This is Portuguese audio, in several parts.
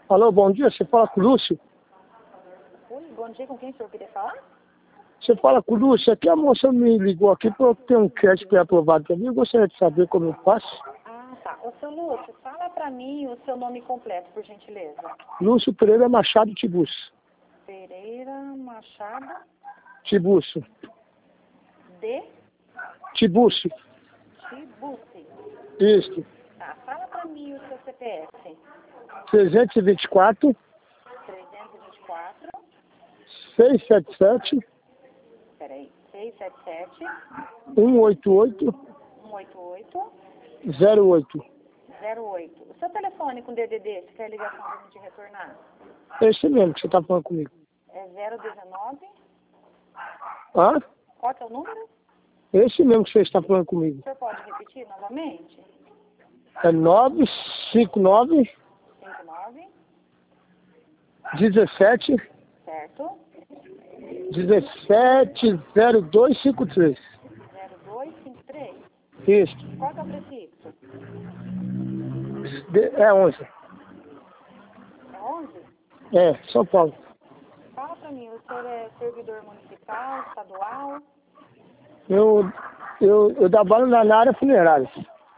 Alô, bom dia, você fala com o Lúcio? Oi, bom dia, com quem o senhor queria falar? Você fala com o Lúcio, aqui a moça me ligou aqui para eu ter um crédito pré-aprovado também, eu gostaria de saber como eu faço. Ah, tá. Ô, seu Lúcio, fala pra mim o seu nome completo, por gentileza. Lúcio Pereira Machado Tiburcio. Pereira Machado Tiburcio. de Tiburcio. Tibuci. Isso. Tá, fala pra mim o seu CPF. 324 324, 677 peraí, 677 188 188 08. 08. O seu telefone com DDD, se quer ligação pra gente retornar? Esse mesmo que você está falando comigo. É 019. Hã? Qual que é o número? Esse mesmo que você está falando comigo. O senhor pode repetir novamente? É 959 59, 17 certo? 170253. 0253. Isso. Qual que é o prefixo? É 11. É 11? É, São Paulo. Fala pra mim, o senhor é servidor municipal, estadual? Eu trabalho na área funerária.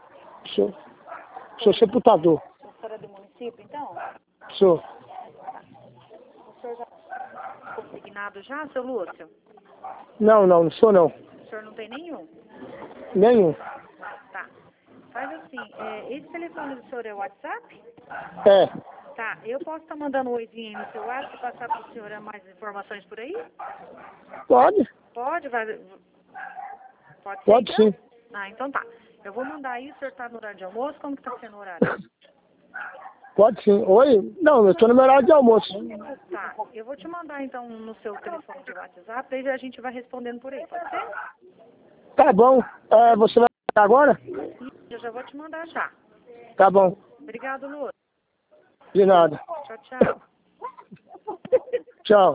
Sou sepultador. O senhor é do município, então? Sou. O senhor já consignado já, seu Lúcio? Não sou não. O senhor não tem nenhum? Nenhum. Tá. Faz assim, esse telefone do senhor é o WhatsApp? É. Tá, eu posso estar mandando um oizinho aí no seu WhatsApp e passar para o senhor mais informações por aí? Pode? Pode, vai. Pode ser, Pode então? sim. Ah, então tá. Eu vou mandar aí, o senhor tá no horário de almoço? Como que tá sendo o horário? Pode sim. Oi? Não, eu estou no meu horário de almoço. Tá, eu vou te mandar então no seu telefone de WhatsApp, daí a gente vai respondendo por aí, pode ser? Tá bom. Você vai agora? Eu já vou te mandar já. Tá bom. Obrigado, Lu. De nada. Tchau, tchau. Tchau.